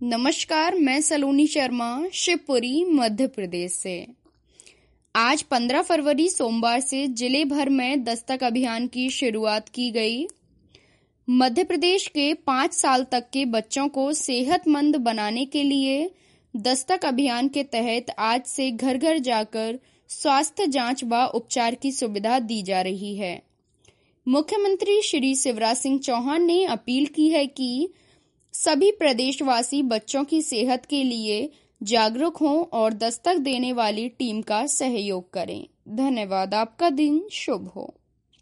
नमस्कार, मैं सलोनी शर्मा शिवपुरी मध्य प्रदेश से। आज 15 फरवरी सोमवार से जिले भर में दस्तक अभियान की शुरुआत की गई। मध्य प्रदेश के 5 साल तक के बच्चों को सेहतमंद बनाने के लिए दस्तक अभियान के तहत आज से घर घर जाकर स्वास्थ्य जांच व उपचार की सुविधा दी जा रही है। मुख्यमंत्री श्री शिवराज सिंह चौहान ने अपील की है कि सभी प्रदेशवासी बच्चों की सेहत के लिए जागरूक हों और दस्तक देने वाली टीम का सहयोग करें। धन्यवाद। आपका दिन शुभ हो।